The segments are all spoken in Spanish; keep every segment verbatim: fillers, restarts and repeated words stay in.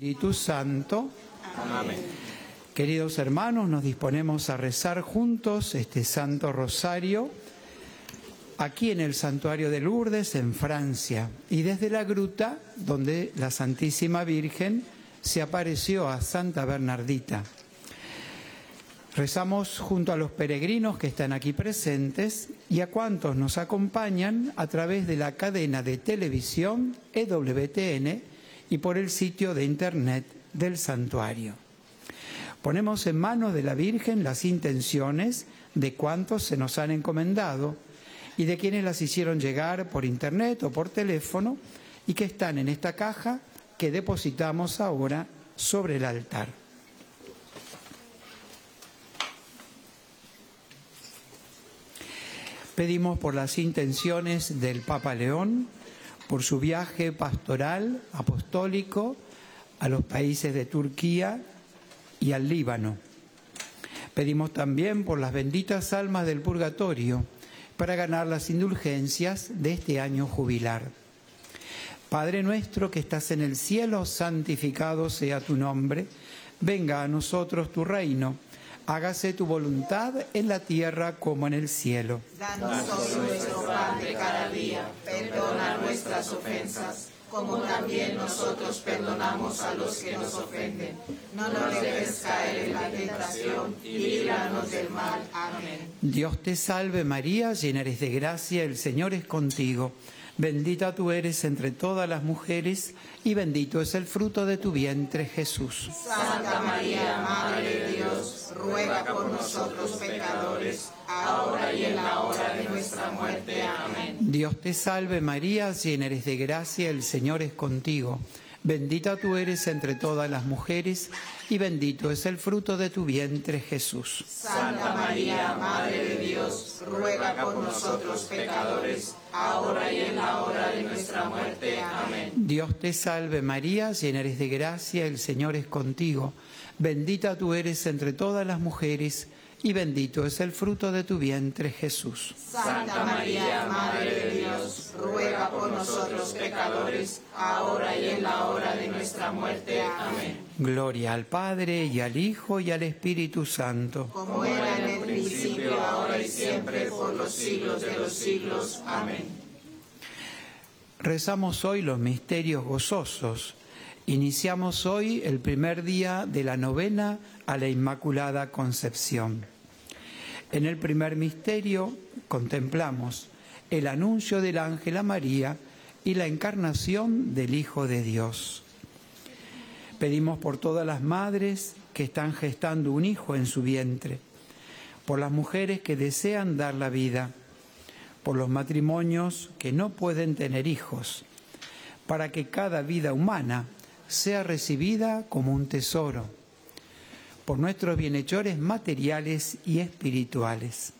Espíritu Santo. Amén. Queridos hermanos, nos disponemos a rezar juntos este Santo Rosario aquí en el Santuario de Lourdes, en Francia, y desde la gruta donde la Santísima Virgen se apareció a Santa Bernardita. Rezamos junto a los peregrinos que están aquí presentes y a cuantos nos acompañan a través de la cadena de televisión E W T N y por el sitio de internet del santuario. Ponemos en manos de la Virgen las intenciones de cuantos se nos han encomendado y de quienes las hicieron llegar por internet o por teléfono y que están en esta caja que depositamos ahora sobre el altar. Pedimos por las intenciones del Papa León, por su viaje pastoral, apostólico, a los países de Turquía y al Líbano. Pedimos también por las benditas almas del purgatorio, para ganar las indulgencias de este año jubilar. Padre nuestro que estás en el cielo, santificado sea tu nombre. Venga a nosotros tu reino. Hágase tu voluntad en la tierra como en el cielo. Danos hoy nuestro pan de cada día. Perdona nuestras ofensas, como también nosotros perdonamos a los que nos ofenden. No nos dejes caer en la tentación y líbranos del mal. Amén. Dios te salve María, llena eres de gracia, el Señor es contigo. Bendita tú eres entre todas las mujeres y bendito es el fruto de tu vientre, Jesús. Santa María, Madre de Dios, ruega por nosotros pecadores, ahora y en la hora de nuestra muerte. Amén. Dios te salve María, llena eres de gracia, el Señor es contigo. Bendita tú eres entre todas las mujeres y bendito es el fruto de tu vientre, Jesús. Santa María, Madre de Dios, ruega por nosotros pecadores, ahora y en la hora de nuestra muerte. Amén. Dios te salve María, llena eres de gracia, el Señor es contigo. Bendita tú eres entre todas las mujeres y bendito es el fruto de tu vientre, Jesús. Santa María, Madre de Dios, ruega por nosotros pecadores, ahora y en la hora de nuestra muerte. Amén. Gloria al Padre, y al Hijo, y al Espíritu Santo. Como era en el principio, ahora y siempre, por los siglos de los siglos. Amén. Rezamos hoy los misterios gozosos. Iniciamos hoy el primer día de la novena a la Inmaculada Concepción. En el primer misterio contemplamos el anuncio del ángel a María y la encarnación del Hijo de Dios. Pedimos por todas las madres que están gestando un hijo en su vientre, por las mujeres que desean dar la vida, por los matrimonios que no pueden tener hijos, para que cada vida humana sea recibida como un tesoro, por nuestros bienhechores materiales y espirituales.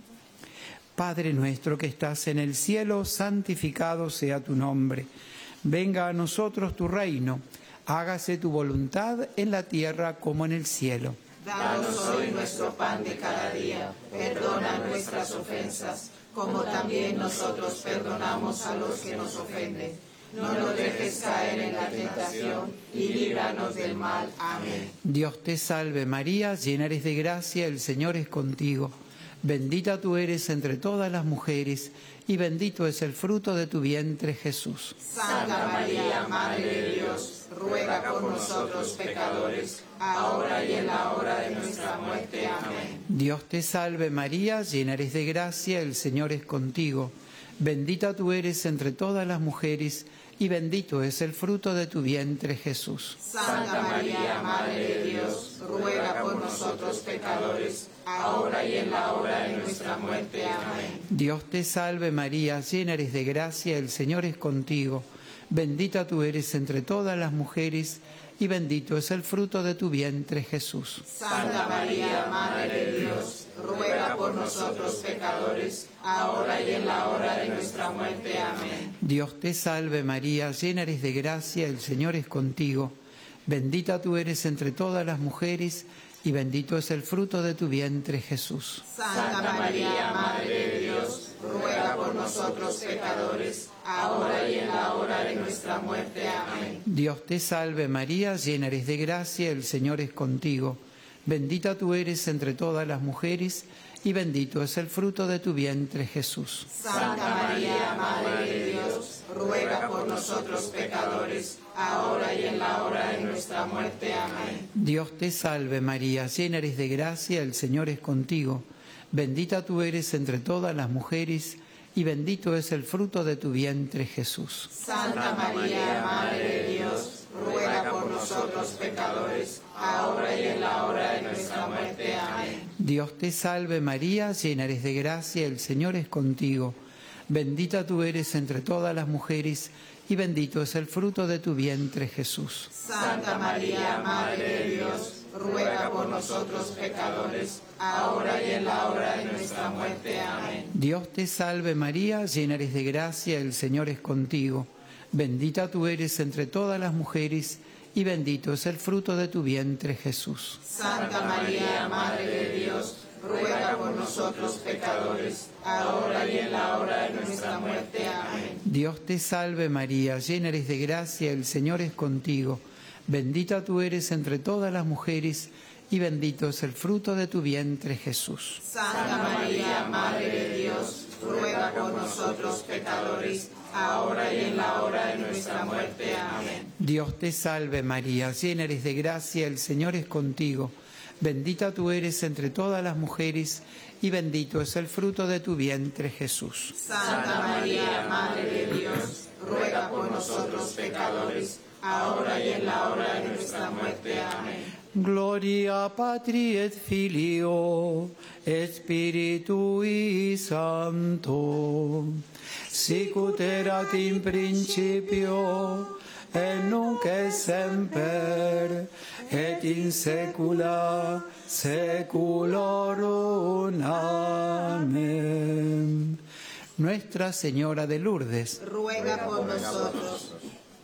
Padre nuestro que estás en el cielo, santificado sea tu nombre. Venga a nosotros tu reino, hágase tu voluntad en la tierra como en el cielo. Danos hoy nuestro pan de cada día, perdona nuestras ofensas, como también nosotros perdonamos a los que nos ofenden. No nos dejes caer en la tentación y líbranos del mal. Amén. Dios te salve María, llena eres de gracia, el Señor es contigo. Bendita tú eres entre todas las mujeres y bendito es el fruto de tu vientre, Jesús. Santa María, Madre de Dios, ruega por nosotros pecadores, ahora y en la hora de nuestra muerte. Amén. Dios te salve María, llena eres de gracia, el Señor es contigo. Bendita tú eres entre todas las mujeres y bendito es el fruto de tu vientre, Jesús. Santa María, Madre de Dios, ruega por nosotros pecadores, ahora y en la hora de nuestra muerte. Amén. Dios te salve María, llena eres de gracia, el Señor es contigo. Bendita tú eres entre todas las mujeres y bendito es el fruto de tu vientre, Jesús. Santa María, Madre de Dios, ruega por nosotros pecadores, ahora y en la hora de nuestra muerte. Amén. Dios te salve María, llena eres de gracia, el Señor es contigo. Bendita tú eres entre todas las mujeres y bendito es el fruto de tu vientre, Jesús. Santa María, Madre de Dios, ruega por nosotros pecadores, ahora y en la hora de nuestra muerte. Amén. Dios te salve María, llena eres de gracia, el Señor es contigo. Bendita tú eres entre todas las mujeres, y bendito es el fruto de tu vientre, Jesús. Santa María, Madre de Dios, ruega por nosotros pecadores, ahora y en la hora de nuestra muerte. Amén. Dios te salve María, llena eres de gracia, el Señor es contigo. Bendita tú eres entre todas las mujeres, y bendito es el fruto de tu vientre, Jesús. Santa María, Madre de Dios, ruega por nosotros pecadores, ahora y en la hora de nuestra muerte. Amén. Dios te salve María, llena eres de gracia, el Señor es contigo. Bendita tú eres entre todas las mujeres, y bendito es el fruto de tu vientre, Jesús. Santa María, Madre de Dios, ruega por nosotros pecadores, ahora y en la hora de nuestra muerte. Amén. Dios te salve María, llena eres de gracia, el Señor es contigo. Bendita tú eres entre todas las mujeres, y bendito es el fruto de tu vientre, Jesús. Santa María, Madre de Dios, ruega por nosotros pecadores, ahora y en la hora de nuestra muerte. Amén. Dios te salve María, llena eres de gracia, el Señor es contigo. Bendita tú eres entre todas las mujeres, y bendito es el fruto de tu vientre, Jesús. Santa María, Madre de Dios, ruega por nosotros pecadores, ahora y en la hora de nuestra muerte. Amén. Dios te salve María, llena eres de gracia, el Señor es contigo. Bendita tú eres entre todas las mujeres, y bendito es el fruto de tu vientre, Jesús. Santa María, Madre de Dios, ruega por nosotros pecadores, ahora y en la hora de nuestra muerte. Amén. Gloria Patri et Filio, et Spiritui Sancto, sicut erat in principio, et nunc et semper, et in saecula saeculorum. Amén. Nuestra Señora de Lourdes, ruega por nosotros.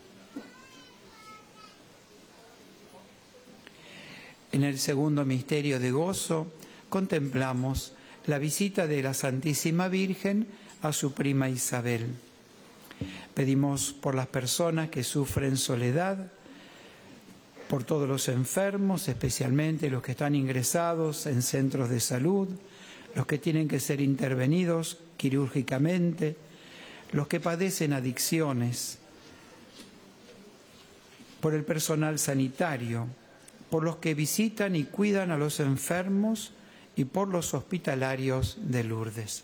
En el segundo misterio de gozo contemplamos la visita de la Santísima Virgen a su prima Isabel. Pedimos por las personas que sufren soledad, por todos los enfermos, especialmente los que están ingresados en centros de salud, los que tienen que ser intervenidos quirúrgicamente, los que padecen adicciones, por el personal sanitario, por los que visitan y cuidan a los enfermos y por los hospitalarios de Lourdes.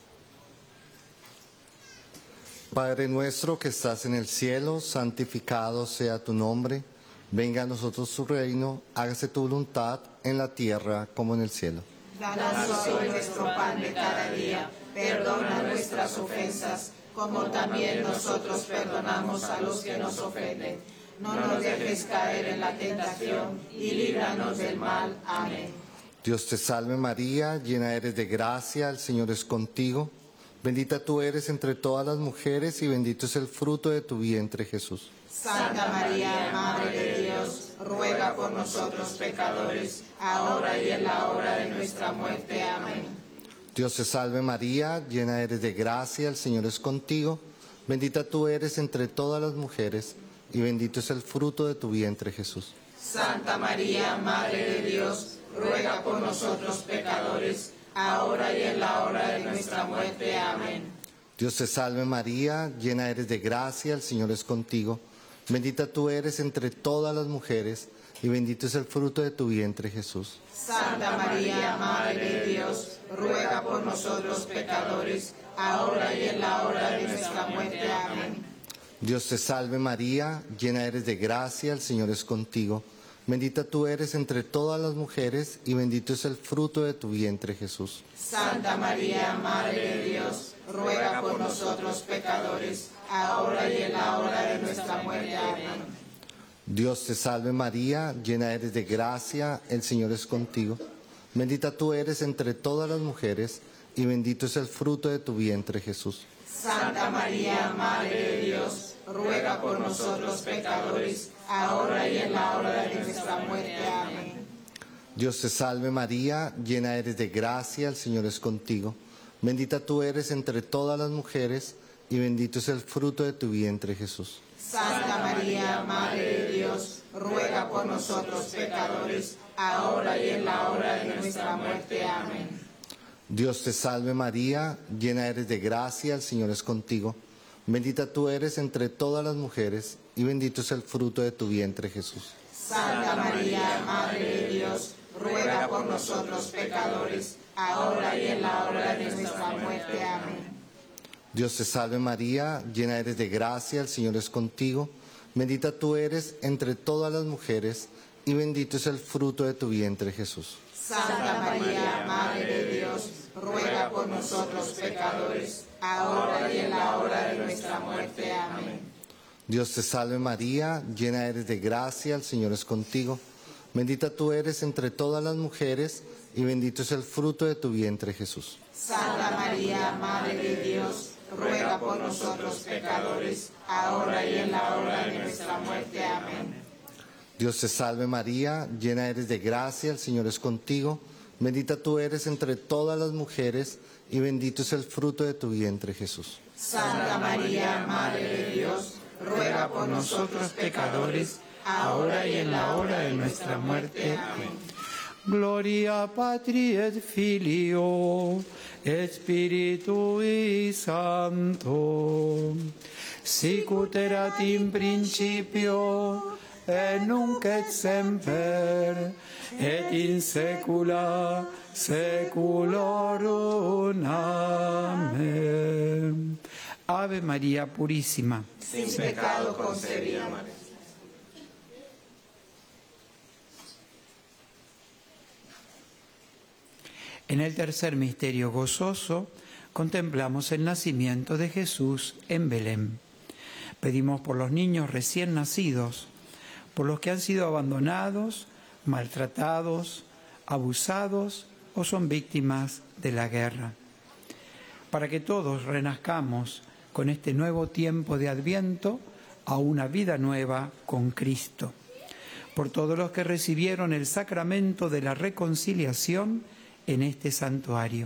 Padre nuestro que estás en el cielo, santificado sea tu nombre. Venga a nosotros tu reino, hágase tu voluntad en la tierra como en el cielo. Danos hoy nuestro pan de cada día, perdona nuestras ofensas, como también nosotros perdonamos a los que nos ofenden. No nos dejes caer en la tentación y líbranos del mal. Amén. Dios te salve María, llena eres de gracia, el Señor es contigo. Bendita tú eres entre todas las mujeres y bendito es el fruto de tu vientre, Jesús. Santa María, Madre de Dios, ruega por nosotros pecadores, ahora y en la hora de nuestra muerte. Amén. Dios te salve María, llena eres de gracia, el Señor es contigo. Bendita tú eres entre todas las mujeres y bendito es el fruto de tu vientre, Jesús. Santa María, Madre de Dios, ruega por nosotros pecadores, ahora y en la hora de nuestra muerte. Amén. Dios te salve María, llena eres de gracia, el Señor es contigo. Bendita tú eres entre todas las mujeres y bendito es el fruto de tu vientre, Jesús. Santa María, Madre de Dios, ruega por nosotros pecadores, ahora y en la hora de nuestra muerte. Amén. Dios te salve María, llena eres de gracia, el Señor es contigo. Bendita tú eres entre todas las mujeres y bendito es el fruto de tu vientre, Jesús. Santa María, Madre de Dios, ruega por nosotros pecadores, ahora y en la hora de nuestra muerte. Amén. Dios te salve María, llena eres de gracia, el Señor es contigo. Bendita tú eres entre todas las mujeres y bendito es el fruto de tu vientre, Jesús. Santa María, Madre de Dios, ruega por nosotros pecadores, ahora y en la hora de nuestra muerte. Amén. Dios te salve María, llena eres de gracia, el Señor es contigo. Bendita tú eres entre todas las mujeres, y bendito es el fruto de tu vientre, Jesús. Santa María, Madre de Dios, ruega por nosotros pecadores, ahora y en la hora de nuestra muerte. Amén. Dios te salve María, llena eres de gracia, el Señor es contigo. Bendita tú eres entre todas las mujeres, y bendito es el fruto de tu vientre, Jesús. Santa María, Madre de Dios, ruega por nosotros pecadores, ahora y en la hora de nuestra muerte. Amén. Dios te salve María, llena eres de gracia, el Señor es contigo. Bendita tú eres entre todas las mujeres, y bendito es el fruto de tu vientre, Jesús. Santa María, Madre de Dios, ruega por nosotros pecadores, ahora y en la hora de nuestra muerte. Amén. Dios te salve María, llena eres de gracia, el Señor es contigo. Bendita tú eres entre todas las mujeres, y bendito es el fruto de tu vientre, Jesús. Santa María, Madre de Dios, ruega por nosotros pecadores, ahora y en la hora de nuestra muerte. Amén. Dios te salve María, llena eres de gracia, el Señor es contigo. Bendita tú eres entre todas las mujeres, y bendito es el fruto de tu vientre, Jesús. Santa María, Madre de Dios, ruega por nosotros pecadores, ahora y en la hora de nuestra muerte. Amén. Gloria Patri et Filio et Spiritui Sancto, sicut erat in principio et nunc et semper et in saecula saeculorum. Amén. Ave María Purísima, sin pecado concebida. En el tercer misterio gozoso contemplamos el nacimiento de Jesús en Belén. Pedimos por los niños recién nacidos, por los que han sido abandonados, maltratados, abusados o son víctimas de la guerra, para que todos renazcamos con este nuevo tiempo de Adviento a una vida nueva con Cristo. Por todos los que recibieron el sacramento de la reconciliación en este santuario.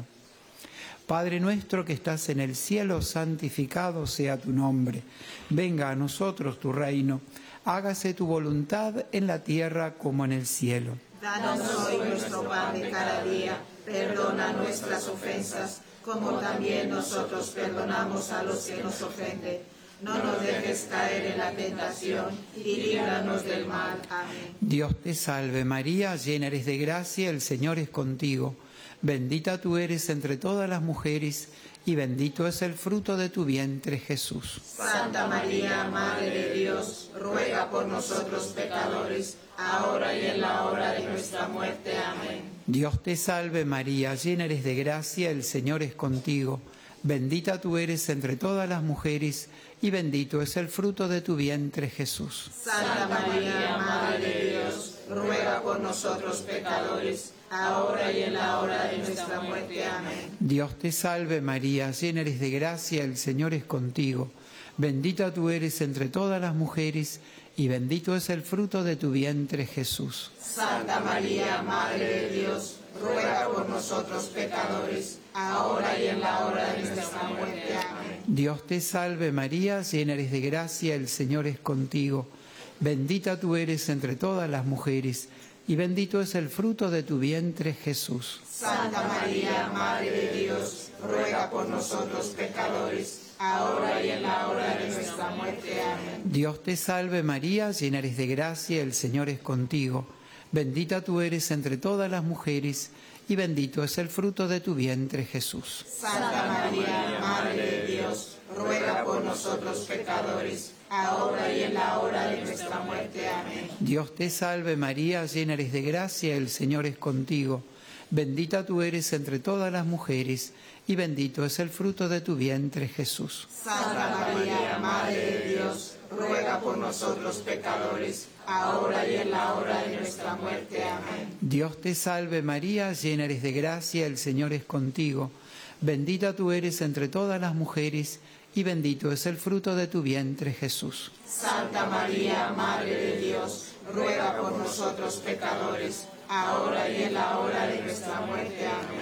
Padre nuestro que estás en el cielo, santificado sea tu nombre. Venga a nosotros tu reino. Hágase tu voluntad en la tierra como en el cielo. Danos hoy nuestro pan de cada día. Perdona nuestras ofensas, como también nosotros perdonamos a los que nos ofenden. No nos dejes caer en la tentación y líbranos del mal. Amén. Dios te salve María, llena eres de gracia, el Señor es contigo. Bendita tú eres entre todas las mujeres, y bendito es el fruto de tu vientre, Jesús. Santa María, Madre de Dios, ruega por nosotros pecadores, ahora y en la hora de nuestra muerte. Amén. Dios te salve María, llena eres de gracia, el Señor es contigo. Bendita tú eres entre todas las mujeres, y bendito es el fruto de tu vientre, Jesús. Santa María, Madre de Dios, ruega por nosotros pecadores, ahora y en la hora de nuestra muerte. Amén. Dios te salve María, llena eres de gracia, el Señor es contigo. Bendita tú eres entre todas las mujeres, y bendito es el fruto de tu vientre, Jesús. Santa María, Madre de Dios, ruega por nosotros pecadores, ahora y en la hora de nuestra muerte. Amén. Dios te salve María, llena eres de gracia, el Señor es contigo. Bendita tú eres entre todas las mujeres, y bendito es el fruto de tu vientre, Jesús. Santa María, Madre de Dios, ruega por nosotros pecadores, ahora y en la hora de nuestra muerte. Amén. Dios te salve María, llena eres de gracia, el Señor es contigo. Bendita tú eres entre todas las mujeres, y bendito es el fruto de tu vientre, Jesús. Santa María, Madre de Dios, ruega por nosotros pecadores, ahora y en la hora de nuestra muerte. Amén. Dios te salve María, llena eres de gracia, el Señor es contigo. Bendita tú eres entre todas las mujeres, y bendito es el fruto de tu vientre, Jesús. Santa María, Madre de Dios, ruega por nosotros pecadores, ahora y en la hora de nuestra muerte. Amén. Dios te salve María, llena eres de gracia, el Señor es contigo. Bendita tú eres entre todas las mujeres, y bendito es el fruto de tu vientre, Jesús. Santa María, Madre de Dios, ruega por nosotros pecadores, ahora y en la hora de nuestra muerte. Amén.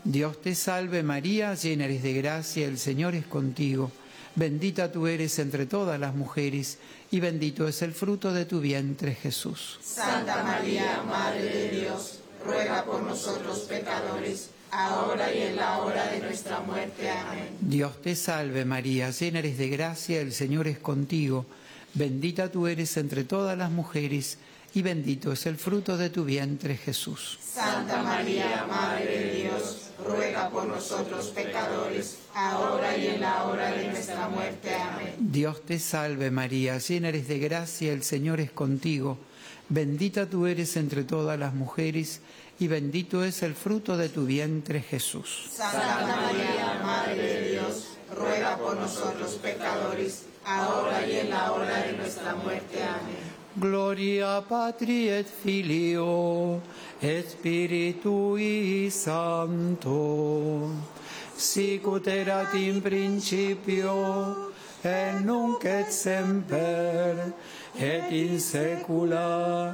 Dios te salve María, llena eres de gracia, el Señor es contigo. Bendita tú eres entre todas las mujeres, y bendito es el fruto de tu vientre, Jesús. Santa María, Madre de Dios, ruega por nosotros pecadores, ahora y en la hora de nuestra muerte. Amén. Dios te salve María, llena eres de gracia, el Señor es contigo. Bendita tú eres entre todas las mujeres, y bendito es el fruto de tu vientre, Jesús. Santa María, Madre de Dios, ruega por nosotros pecadores, ahora y en la hora de nuestra muerte. Amén. Dios te salve María, llena eres de gracia, el Señor es contigo. Bendita tú eres entre todas las mujeres, y bendito es el fruto de tu vientre, Jesús. Santa María, Madre de Dios, ruega por nosotros pecadores, ahora y en la hora de nuestra muerte. Amén. Gloria Patri et Filio, et Spiritui Sancto, sicut erat in principio, et nunc et semper, et in saecula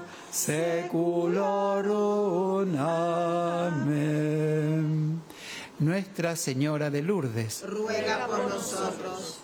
saeculorum. Amén. Nuestra Señora de Lourdes, ruega por nosotros.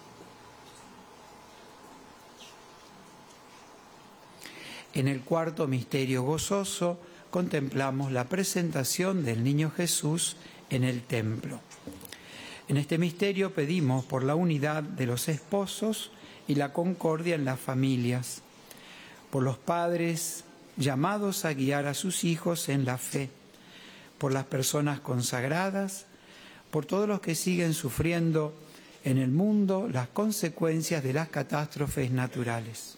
En el cuarto misterio gozoso contemplamos la presentación del niño Jesús en el templo. En este misterio pedimos por la unidad de los esposos y la concordia en las familias, por los padres llamados a guiar a sus hijos en la fe, por las personas consagradas, por todos los que siguen sufriendo en el mundo las consecuencias de las catástrofes naturales.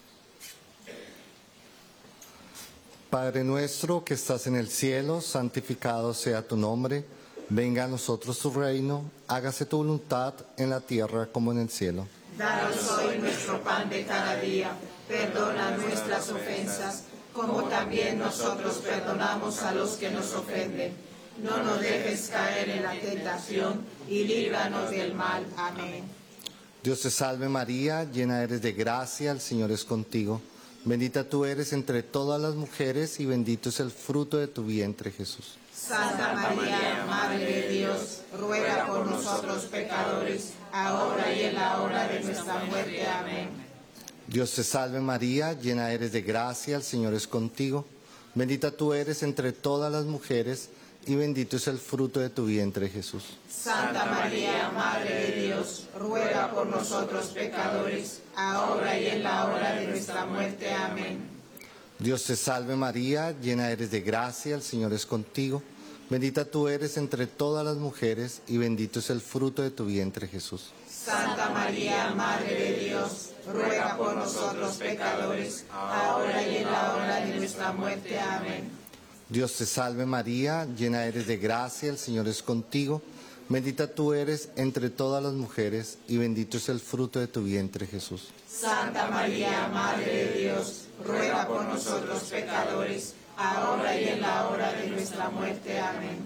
Padre nuestro que estás en el cielo, santificado sea tu nombre. Venga a nosotros tu reino, hágase tu voluntad en la tierra como en el cielo. Danos hoy nuestro pan de cada día, perdona nuestras ofensas, como también nosotros perdonamos a los que nos ofenden. No nos dejes caer en la tentación y líbranos del mal. Amén. Dios te salve María, llena eres de gracia, el Señor es contigo. Bendita tú eres entre todas las mujeres y bendito es el fruto de tu vientre, Jesús. Santa María, Madre de Dios, ruega por nosotros pecadores, ahora y en la hora de nuestra muerte. Amén. Dios te salve María, llena eres de gracia, el Señor es contigo. Bendita tú eres entre todas las mujeres y bendito es el fruto de tu vientre, Jesús. Santa María, Madre de Dios, ruega por nosotros pecadores, ahora y en la hora de nuestra muerte. Amén. Dios te salve María, llena eres de gracia, el Señor es contigo. Bendita tú eres entre todas las mujeres y bendito es el fruto de tu vientre, Jesús. Santa María, Madre de Dios, ruega por nosotros pecadores, ahora y en la hora de nuestra muerte. Amén. Dios te salve María, llena eres de gracia, el Señor es contigo. Bendita tú eres entre todas las mujeres y bendito es el fruto de tu vientre, Jesús. Santa María, Madre de Dios, ruega por nosotros pecadores, ahora y en la hora de nuestra muerte. Amén.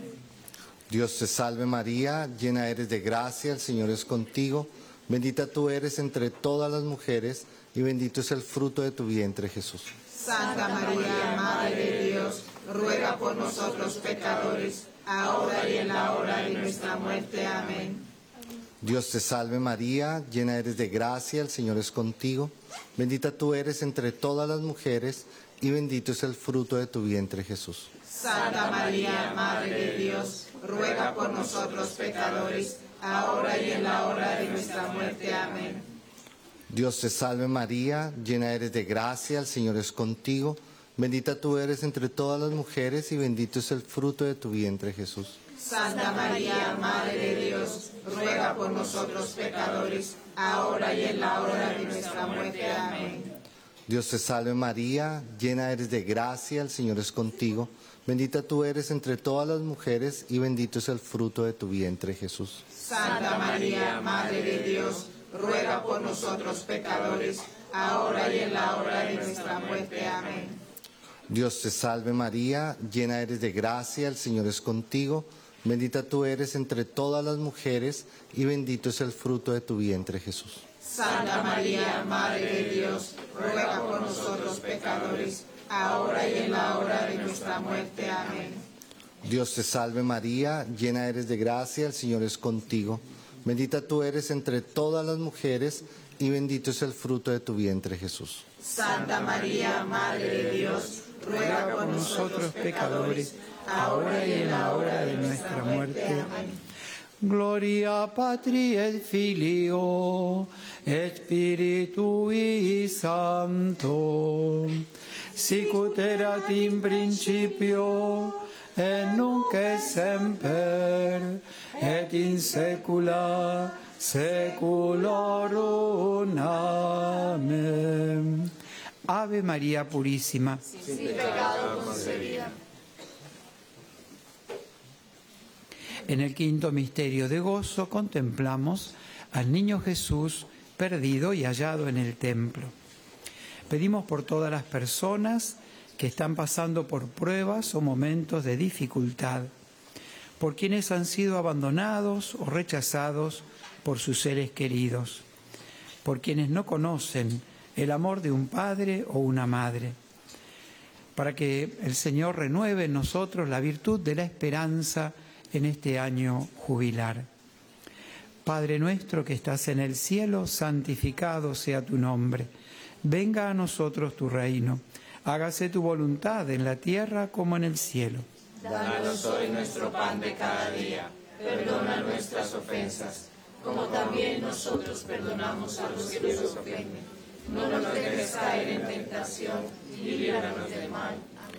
Dios te salve María, llena eres de gracia, el Señor es contigo. Bendita tú eres entre todas las mujeres y bendito es el fruto de tu vientre, Jesús. Santa María, Madre de Dios, ruega por nosotros pecadores, ahora y en la hora de nuestra muerte. Amén. Dios te salve María, llena eres de gracia, el Señor es contigo. Bendita tú eres entre todas las mujeres y bendito es el fruto de tu vientre, Jesús. Santa María, Madre de Dios, ruega por nosotros pecadores, ahora y en la hora de nuestra muerte. Amén. Dios te salve María, llena eres de gracia, el Señor es contigo. Bendita tú eres entre todas las mujeres y bendito es el fruto de tu vientre, Jesús. Santa María, Madre de Dios, ruega por nosotros pecadores, ahora y en la hora de nuestra muerte. Amén. Dios te salve María, llena eres de gracia, el Señor es contigo. Bendita tú eres entre todas las mujeres y bendito es el fruto de tu vientre, Jesús. Santa María, Madre de Dios, ruega por nosotros pecadores, ahora y en la hora de nuestra muerte. Amén. Dios te salve María, llena eres de gracia, el Señor es contigo. Bendita tú eres entre todas las mujeres y bendito es el fruto de tu vientre, Jesús. Santa María, Madre de Dios, ruega por nosotros pecadores, ahora y en la hora de nuestra muerte. Amén. Dios te salve María, llena eres de gracia, el Señor es contigo. Bendita tú eres entre todas las mujeres y bendito es el fruto de tu vientre, Jesús. Santa María, Madre de Dios, ruega por nosotros pecadores, ahora y en la hora de nuestra muerte. Amén. Gloria Patri et Filio et Spiritui Sancto, sicut erat in principio et nunc et semper et in saecula saeculorum. Amén. Ave María Purísima, sin pecado concebida. En el quinto misterio de gozo contemplamos al niño Jesús perdido y hallado en el templo. Pedimos por todas las personas que están pasando por pruebas o momentos de dificultad, por quienes han sido abandonados o rechazados por sus seres queridos, por quienes no conocen el amor de un padre o una madre, para que el Señor renueve en nosotros la virtud de la esperanza en este año jubilar. Padre nuestro que estás en el cielo, santificado sea tu nombre. Venga a nosotros tu reino. Hágase tu voluntad en la tierra como en el cielo. Danos hoy nuestro pan de cada día. Perdona nuestras ofensas, como también nosotros perdonamos a los que nos ofenden. No nos dejes caer en tentación y líbranos del mal.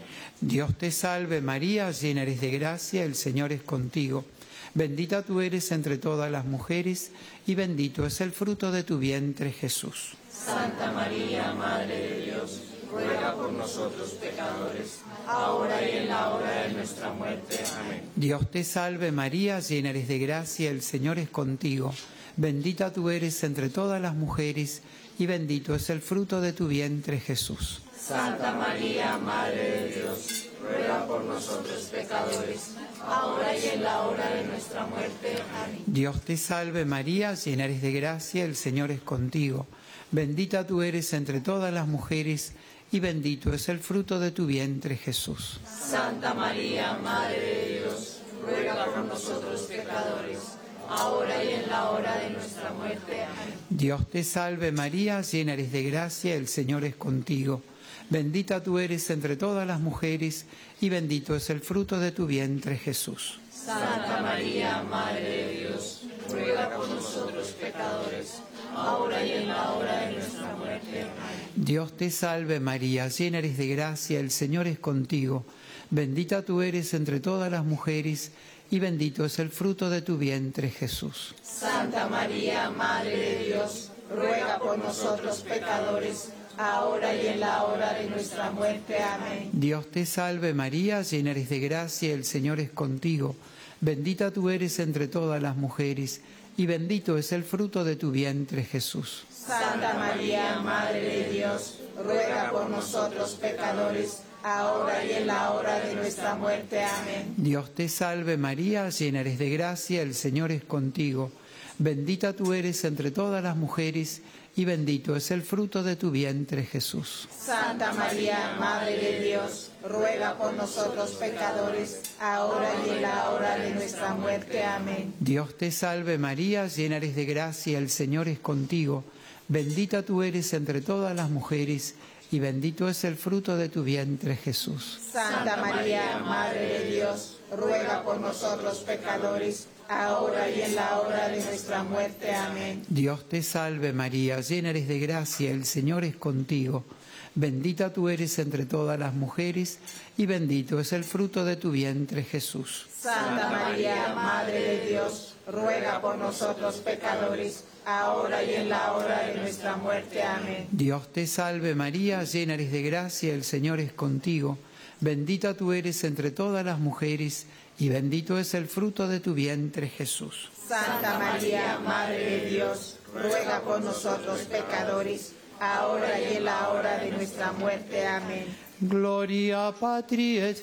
Dios te salve María, llena eres de gracia, el Señor es contigo. Bendita tú eres entre todas las mujeres y bendito es el fruto de tu vientre, Jesús. Santa María, Madre de Dios, ruega por nosotros pecadores, ahora y en la hora de nuestra muerte. Amén. Dios te salve María, llena eres de gracia, el Señor es contigo. Bendita tú eres entre todas las mujeres y bendito es el fruto de tu vientre, Jesús. Santa María, Madre de Dios, ruega por nosotros pecadores, ahora y en la hora de nuestra muerte. Amén. Dios te salve María, llena eres de gracia, el Señor es contigo. Bendita tú eres entre todas las mujeres y bendito es el fruto de tu vientre, Jesús. Santa María, Madre de Dios, ruega por nosotros pecadores, ahora y en la hora de nuestra muerte. Amén. Dios te salve María, llena eres de gracia, el Señor es contigo. Bendita tú eres entre todas las mujeres y bendito es el fruto de tu vientre, Jesús. Santa María, Madre de Dios, ruega por nosotros pecadores, ahora y en la hora de nuestra muerte. Amén. Dios te salve María, llena eres de gracia, el Señor es contigo. Bendita tú eres entre todas las mujeres y bendito es el fruto de tu vientre, Jesús. Santa María, Madre de Dios, ruega por nosotros pecadores, ahora y en la hora de nuestra muerte. Amén. Dios te salve María, llena eres de gracia, el Señor es contigo. Bendita tú eres entre todas las mujeres y bendito es el fruto de tu vientre, Jesús. Santa María, Madre de Dios, ruega por nosotros pecadores, ahora y en la hora de nuestra muerte. Amén. Dios te salve María, llena eres de gracia, el Señor es contigo. Bendita tú eres entre todas las mujeres y bendito es el fruto de tu vientre, Jesús. Santa María, Madre de Dios, ruega por nosotros pecadores, ahora y en la hora de nuestra muerte. Amén. Dios te salve María, llena eres de gracia, el Señor es contigo. Bendita tú eres entre todas las mujeres y bendito es el fruto de tu vientre, Jesús. Santa María, Madre de Dios, ruega por nosotros pecadores, ahora y en la hora de nuestra muerte. Amén. Dios te salve María, llena eres de gracia, el Señor es contigo. Bendita tú eres entre todas las mujeres y bendito es el fruto de tu vientre, Jesús. Santa María, Madre de Dios, ruega por nosotros pecadores, ahora y en la hora de nuestra muerte. Amén. Dios te salve María, llena eres de gracia, el Señor es contigo. Bendita tú eres entre todas las mujeres y bendito es el fruto de tu vientre, Jesús. Santa María, Madre de Dios, ruega por nosotros pecadores, ahora y en la hora de nuestra muerte. Amén. Gloria Patri et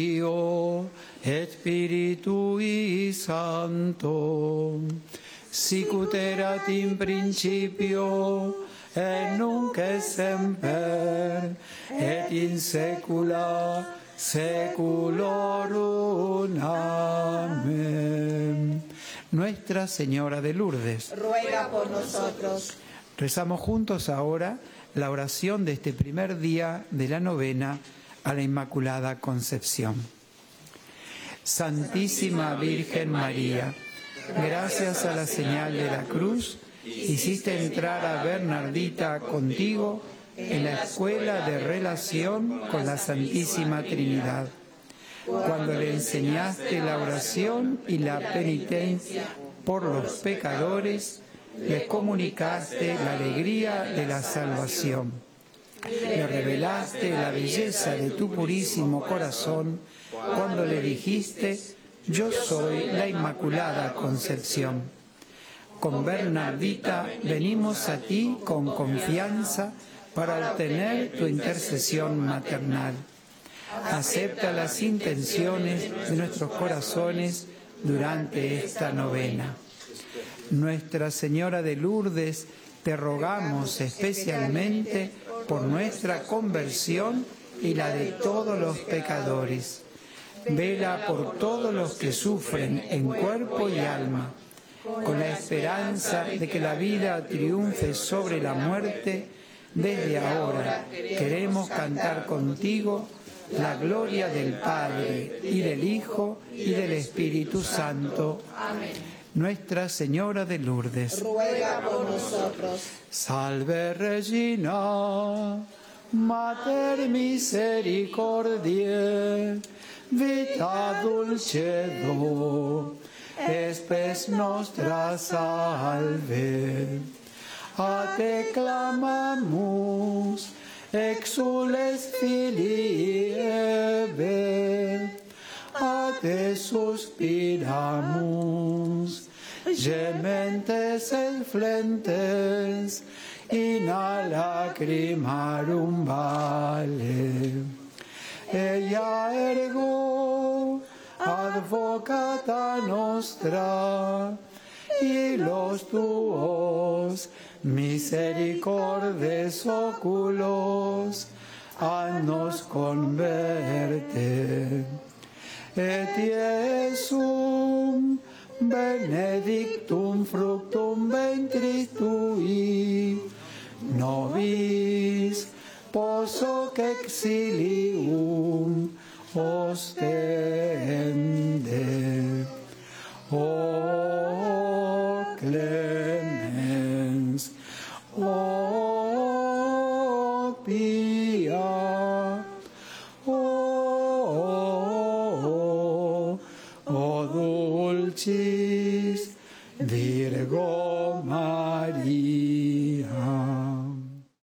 Filio et Spiritui Sancto, sicut erat in principio et nunc et semper, et in saecula saeculorum. Amén. Nuestra Señora de Lourdes, ruega por nosotros. Rezamos juntos ahora la oración de este primer día de la novena a la Inmaculada Concepción. Santísima Virgen María, gracias a la señal de la cruz, hiciste entrar a Bernardita contigo en la escuela de relación con la Santísima Trinidad. Cuando le enseñaste la oración y la penitencia por los pecadores, les comunicaste la alegría de la salvación. Le revelaste la belleza de tu purísimo corazón cuando le dijiste: yo soy la Inmaculada Concepción. Con Bernardita venimos a ti con confianza para obtener tu intercesión maternal. Acepta las intenciones de nuestros corazones durante esta novena. Nuestra Señora de Lourdes, te rogamos especialmente por nuestra conversión y la de todos los pecadores. Vela por todos los que sufren en cuerpo y alma, con la esperanza de que la vida triunfe sobre la muerte. Desde ahora queremos cantar contigo la gloria del Padre, y del Hijo, y del Espíritu Santo. Amén. Nuestra Señora de Lourdes, ruega por nosotros. Salve Regina, Mater misericordiae, vita dulcedo, espes nostra salve. A te clamamus, exules filii Eve, a te suspiramus, gementes et flentes, in a lacrimarum vale. Ella ergo advocata nostra, y los tuos misericordes oculos annos converte. Et Iesum benedictum fructum ventris tui, nobis posoc exilium ostende. O clemens, o pia, o, o dulcis Virgo Maria.